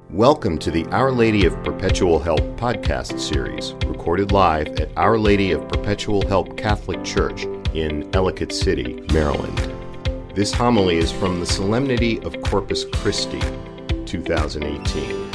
Welcome to the Our Lady of Perpetual Help podcast series, recorded live at Our Lady of Perpetual Help Catholic Church in Ellicott City, Maryland. This homily is from the Solemnity of Corpus Christi, 2018.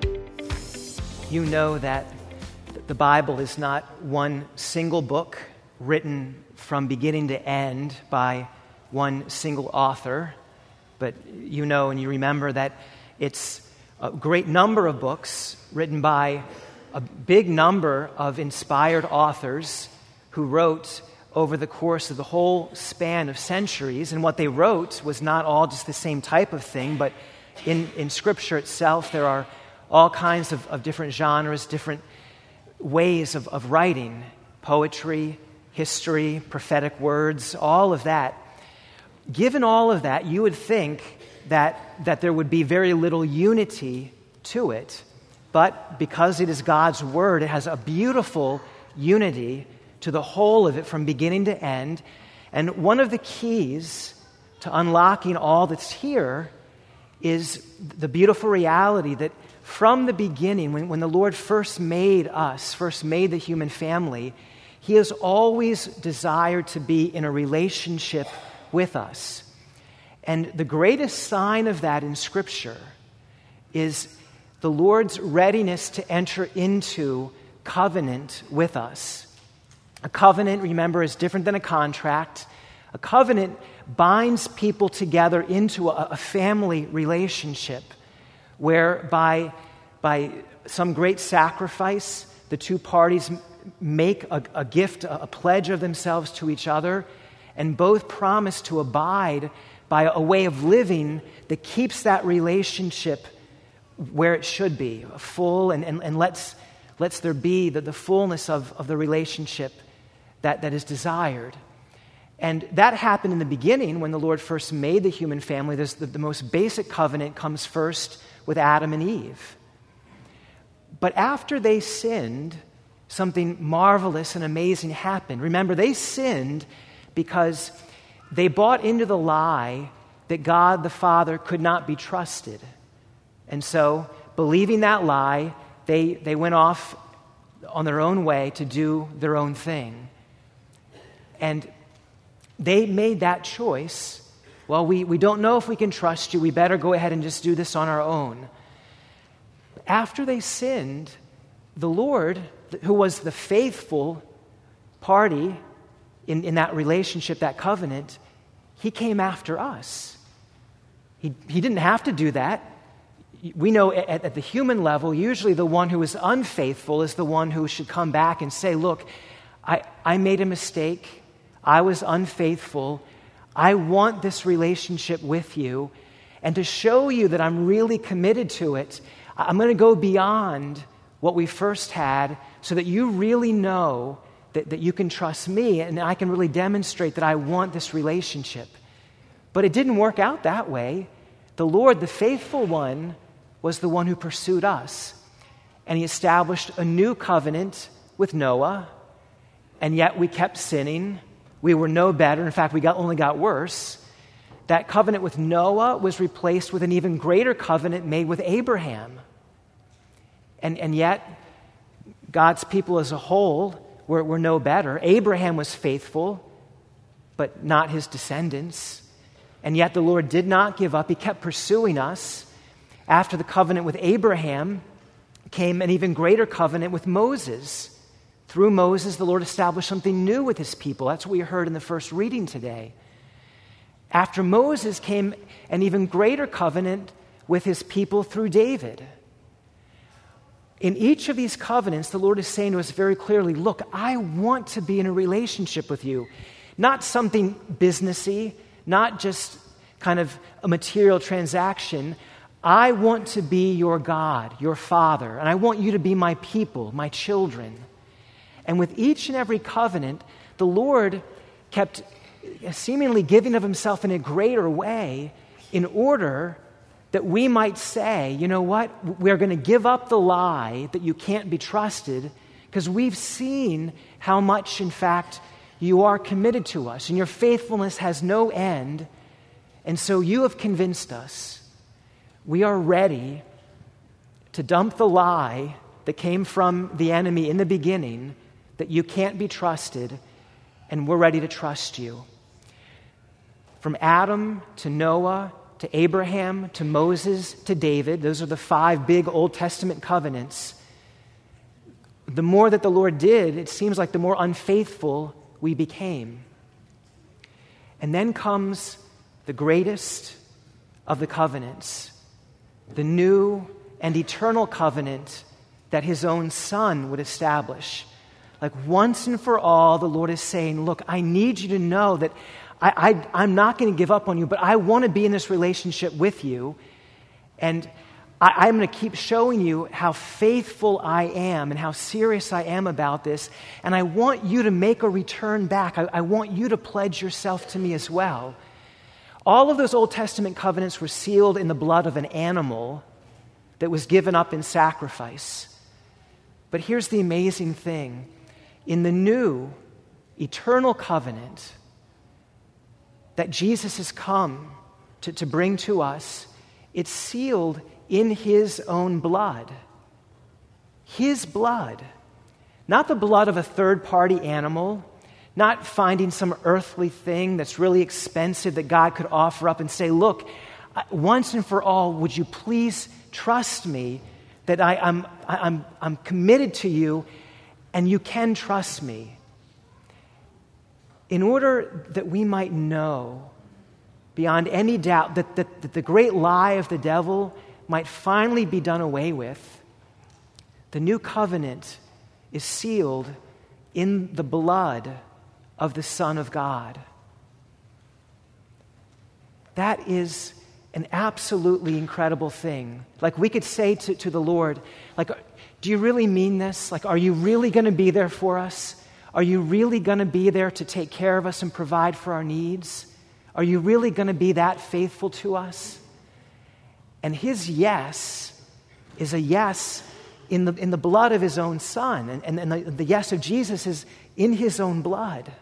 You know that the Bible is not one single book written from beginning to end by one single author, but you know and you remember that it's a great number of books written by a big number of inspired authors who wrote over the course of the whole span of centuries. And what they wrote was not all just the same type of thing, but in Scripture itself, there are all kinds of different genres, different ways of writing, poetry, history, prophetic words, all of that. Given all of that, you would think that there would be very little unity to it. But because it is God's Word, it has a beautiful unity to the whole of it from beginning to end. And one of the keys to unlocking all that's here is the beautiful reality that from the beginning, when the Lord first made us, first made the human family, He has always desired to be in a relationship with us. And the greatest sign of that in Scripture is the Lord's readiness to enter into covenant with us. A covenant, remember, is different than a contract. A covenant binds people together into a family relationship where by some great sacrifice, the two parties make a gift, a pledge of themselves to each other, and both promise to abide by a way of living that keeps that relationship where it should be, full, and lets there be the fullness of the relationship that is desired. And that happened in the beginning when the Lord first made the human family. The most basic covenant comes first with Adam and Eve. But after they sinned, something marvelous and amazing happened. Remember, they sinned because they bought into the lie that God the Father could not be trusted. And so, believing that lie, they went off on their own way to do their own thing. And they made that choice. Well, we don't know if we can trust you. We better go ahead and just do this on our own. After they sinned, the Lord, who was the faithful party in that relationship, that covenant, He came after us. He didn't have to do that. We know at the human level, usually the one who is unfaithful is the one who should come back and say, look, I made a mistake. I was unfaithful. I want this relationship with you. And to show you that I'm really committed to it, I'm going to go beyond what we first had so that you really know that you can trust me and I can really demonstrate that I want this relationship. But it didn't work out that way. The Lord, the faithful one, was the one who pursued us. And He established a new covenant with Noah, and yet we kept sinning. We were no better. In fact, we only got worse. That covenant with Noah was replaced with an even greater covenant made with Abraham. And yet, God's people as a whole were no better. Abraham was faithful, but not his descendants. And yet the Lord did not give up. He kept pursuing us. After the covenant with Abraham came an even greater covenant with Moses. Through Moses, the Lord established something new with His people. That's what we heard in the first reading today. After Moses came an even greater covenant with His people through David. In each of these covenants, the Lord is saying to us very clearly, look, I want to be in a relationship with you. Not something businessy, not just kind of a material transaction. I want to be your God, your Father, and I want you to be my people, my children. And with each and every covenant, the Lord kept seemingly giving of Himself in a greater way in order that we might say, you know what, we're going to give up the lie that you can't be trusted because we've seen how much, in fact, you are committed to us and your faithfulness has no end. And so you have convinced us. We are ready to dump the lie that came from the enemy in the beginning that you can't be trusted, and we're ready to trust you. From Adam to Noah to Abraham to Moses to David, those are the 5 big Old Testament covenants. The more that the Lord did, it seems like the more unfaithful we became. And then comes the greatest of the covenants, the new and eternal covenant that his own Son would establish. Like once and for all, the Lord is saying, look, I need you to know that I'm not going to give up on you, but I want to be in this relationship with you. And I'm going to keep showing you how faithful I am and how serious I am about this. And I want you to make a return back. I want you to pledge yourself to me as well. All of those Old Testament covenants were sealed in the blood of an animal that was given up in sacrifice. But here's the amazing thing. In the new, eternal covenant that Jesus has come to bring to us, it's sealed in his own blood. His blood. Not the blood of a third-party animal, not finding some earthly thing that's really expensive that God could offer up and say, look, once and for all, would you please trust me that I'm committed to you and you can trust me. In order that we might know beyond any doubt that the great lie of the devil might finally be done away with, the new covenant is sealed in the blood of the Son of God. That is an absolutely incredible thing. Like we could say to the Lord, like, do you really mean this? Like, are you really going to be there for us? Are you really going to be there to take care of us and provide for our needs? Are you really going to be that faithful to us? And his yes is a yes in the blood of his own Son. And the yes of Jesus is in his own blood.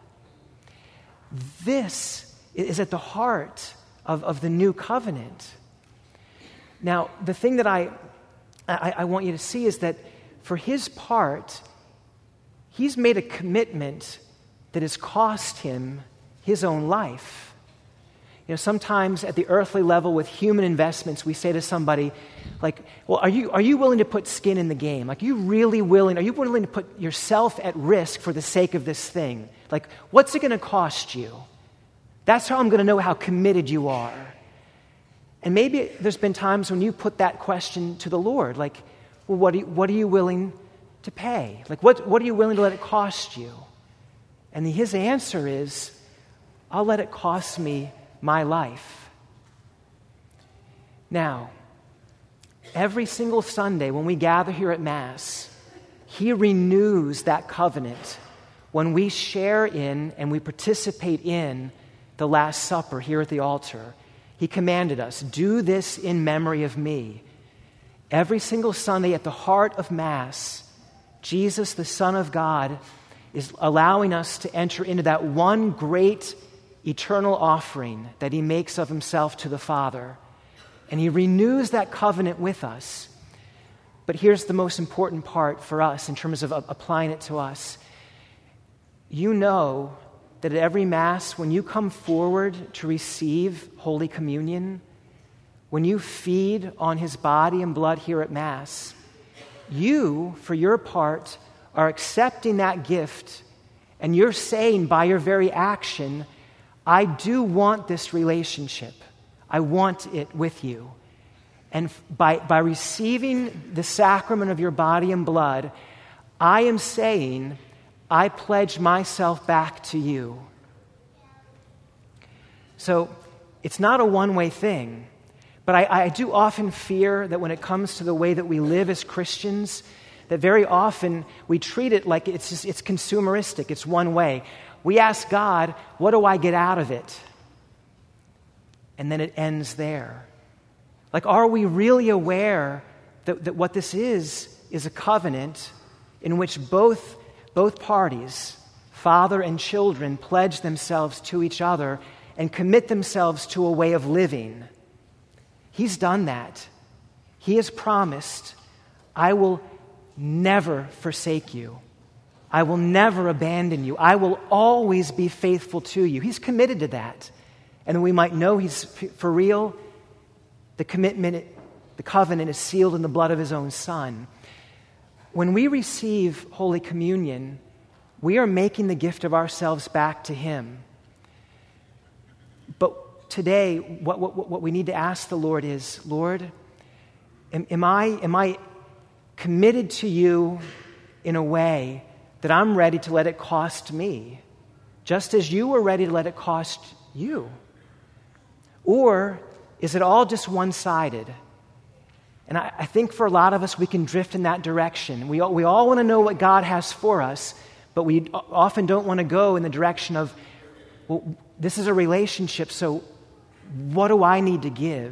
This is at the heart of the new covenant. Now, the thing that I want you to see is that for his part, he's made a commitment that has cost him his own life. You know, sometimes at the earthly level with human investments, we say to somebody, like, well, are you willing to put skin in the game? Like, are you willing to put yourself at risk for the sake of this thing? Like, what's it going to cost you? That's how I'm going to know how committed you are. And maybe there's been times when you put that question to the Lord, like, well, what are you willing to pay? Like, what are you willing to let it cost you? And his answer is, I'll let it cost me my life. Now, every single Sunday when we gather here at Mass, he renews that covenant when we share in and we participate in the Last Supper here at the altar. He commanded us, do this in memory of me. Every single Sunday at the heart of Mass, Jesus, the Son of God, is allowing us to enter into that one great eternal offering that he makes of himself to the Father. And he renews that covenant with us. But here's the most important part for us in terms of applying it to us. You know that at every Mass, when you come forward to receive Holy Communion, when you feed on his body and blood here at Mass, you, for your part, are accepting that gift, and you're saying by your very action, I do want this relationship. I want it with you. And by receiving the sacrament of your body and blood, I am saying, I pledge myself back to you. So it's not a one-way thing, but I do often fear that when it comes to the way that we live as Christians, that very often we treat it like it's consumeristic, it's one way. We ask God, what do I get out of it? And then it ends there. Like, are we really aware that what this is a covenant in which both parties, father and children, pledge themselves to each other and commit themselves to a way of living? He's done that. He has promised I will never forsake you. I will never abandon you. I will always be faithful to you. He's committed to that. And we might know he's for real. The commitment, the covenant is sealed in the blood of his own Son. When we receive Holy Communion, we are making the gift of ourselves back to him. But today, what we need to ask the Lord is, Lord, am I committed to you in a way that I'm ready to let it cost me, just as you were ready to let it cost you? Or is it all just one-sided? And I think for a lot of us, we can drift in that direction. We all want to know what God has for us, but we often don't want to go in the direction of, well, this is a relationship, so what do I need to give?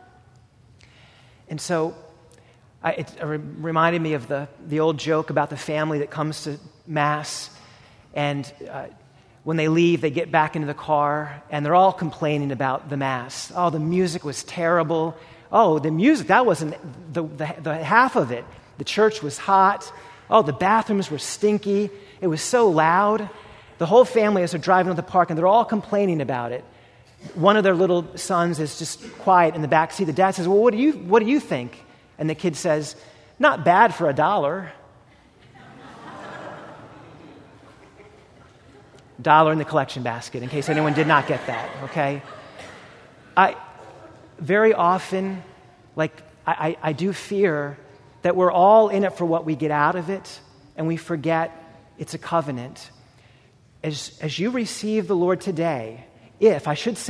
And so it reminded me of the old joke about the family that comes to Mass, and when they leave, they get back into the car, and they're all complaining about the Mass. Oh, the music was terrible. Oh, the music, that wasn't the half of it. The church was hot. Oh, the bathrooms were stinky. It was so loud. The whole family, as they're driving to the park, and they're all complaining about it. One of their little sons is just quiet in the back seat. The dad says, well, what do you think? And the kid says, not bad for $1. $1 in the collection basket, in case anyone did not get that, okay? Very often, I do fear that we're all in it for what we get out of it, and we forget it's a covenant. As you receive the Lord today, if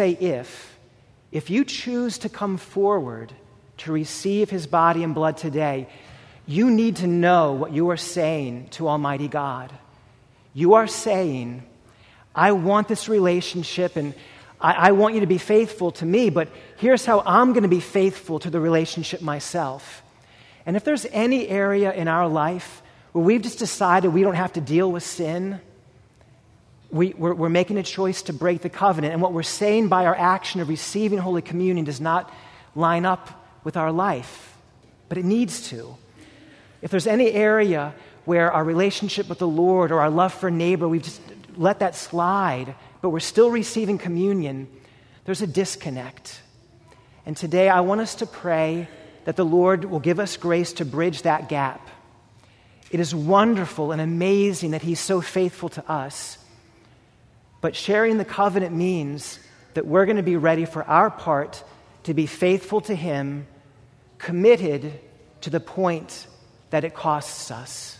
you choose to come forward to receive his body and blood today, you need to know what you are saying to Almighty God. You are saying, I want this relationship, and I want you to be faithful to me, but here's how I'm going to be faithful to the relationship myself. And if there's any area in our life where we've just decided we don't have to deal with sin, we're making a choice to break the covenant. And what we're saying by our action of receiving Holy Communion does not line up with our life, but it needs to. If there's any area where our relationship with the Lord or our love for neighbor, we've just let that slide, but we're still receiving communion, there's a disconnect. And today I want us to pray that the Lord will give us grace to bridge that gap. It is wonderful and amazing that he's so faithful to us, but sharing the covenant means that we're going to be ready for our part to be faithful to him, committed to the point that it costs us.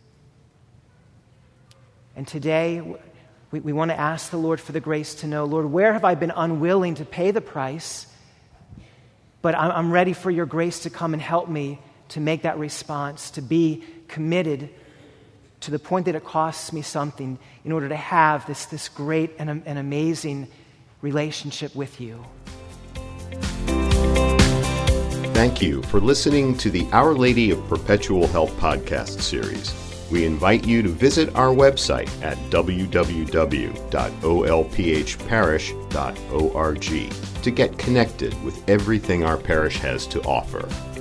And today, we want to ask the Lord for the grace to know, Lord, where have I been unwilling to pay the price? But I'm ready for your grace to come and help me to make that response, to be committed to the point that it costs me something in order to have this great and amazing relationship with you. Thank you for listening to the Our Lady of Perpetual Help podcast series. We invite you to visit our website at www.olphparish.org to get connected with everything our parish has to offer.